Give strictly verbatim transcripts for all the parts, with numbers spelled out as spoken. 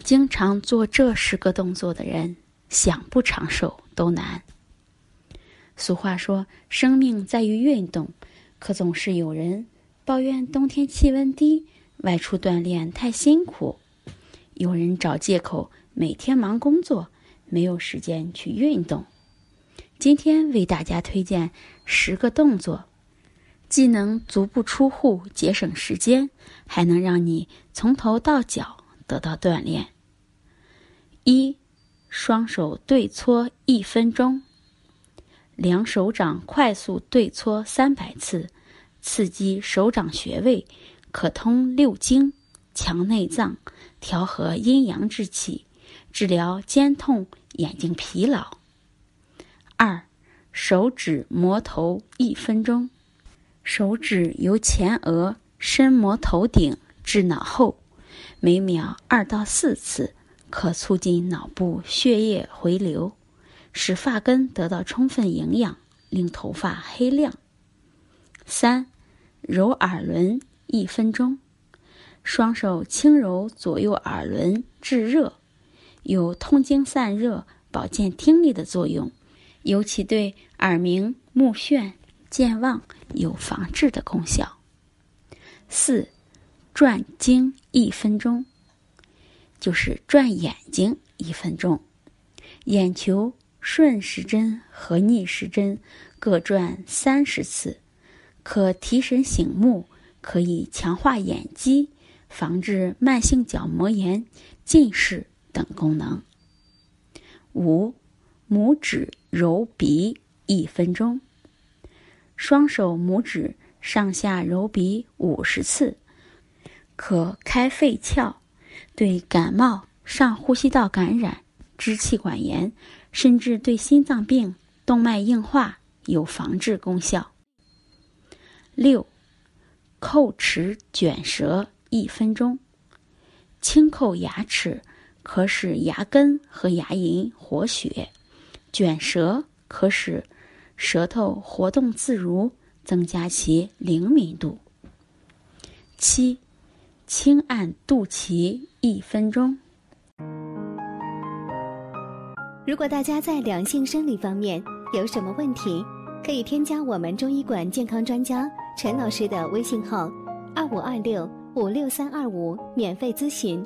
经常做这十个动作的人，想不长寿都难。俗话说，生命在于运动，可总是有人抱怨冬天气温低，外出锻炼太辛苦；有人找借口每天忙工作，没有时间去运动。今天为大家推荐十个动作，既能足不出户节省时间，还能让你从头到脚得到锻炼。一、双手对搓一分钟，两手掌快速对搓三百次，刺激手掌穴位，可通六经，强内脏，调和阴阳之气，治疗肩痛、眼睛疲劳。二、手指摩头一分钟，手指由前额伸摩头顶至脑后，每秒二到四次，可促进脑部血液回流，使发根得到充分营养，令头发黑亮。三、揉耳轮一分钟，双手轻揉左右耳轮至热，有通经散热、保健听力的作用，尤其对耳鸣、目眩、健忘有防治的功效。四、转睛一分钟，就是转眼睛一分钟，眼球顺时针和逆时针各转三十次，可提神醒目，可以强化眼肌，防治慢性角膜炎、近视等功能。五、拇指揉鼻一分钟，双手拇指上下揉鼻五十次，可开肺窍，对感冒、上呼吸道感染、支气管炎，甚至对心脏病、动脉硬化有防治功效。六、叩齿卷舌一分钟，轻叩牙齿可使牙根和牙龈活血，卷舌可使舌头活动自如，增加其灵敏度。七、轻按肚脐一分钟。 如果大家在两性生理方面有什么问题，可以添加我们中医馆健康专家陈老师的微信号二五二六五六三二五，免费咨询。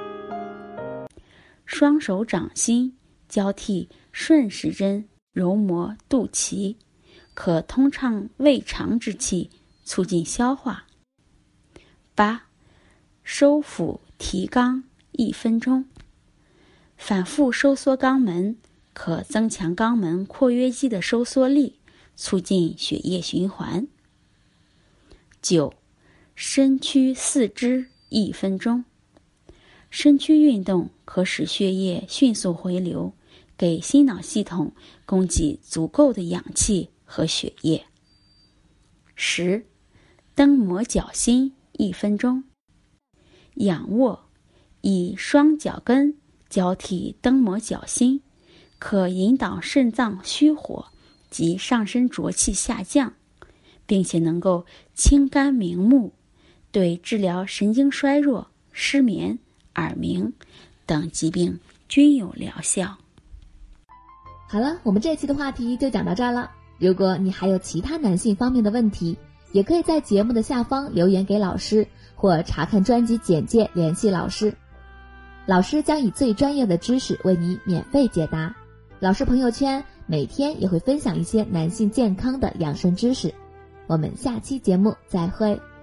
双手掌心交替顺时针揉摩肚脐，可通畅胃肠之气，促进消化。八、收腹提肛一分钟，反复收缩肛门，可增强肛门括约肌的收缩力，促进血液循环。九、伸屈四肢一分钟，伸屈运动可使血液迅速回流，给心脑系统供给足够的氧气和血液。十、蹬摩脚心一分钟，仰卧，以双脚跟交替蹬摩脚心，可引导肾脏虚火及上身浊气下降，并且能够清肝明目，对治疗神经衰弱、失眠、耳鸣等疾病均有疗效。 好了，我们这期的话题就讲到这儿了。如果你还有其他男性方面的问题，也可以在节目的下方留言给老师，或查看专辑简介联系老师。老师将以最专业的知识为你免费解答。老师朋友圈每天也会分享一些男性健康的养生知识。我们下期节目再会。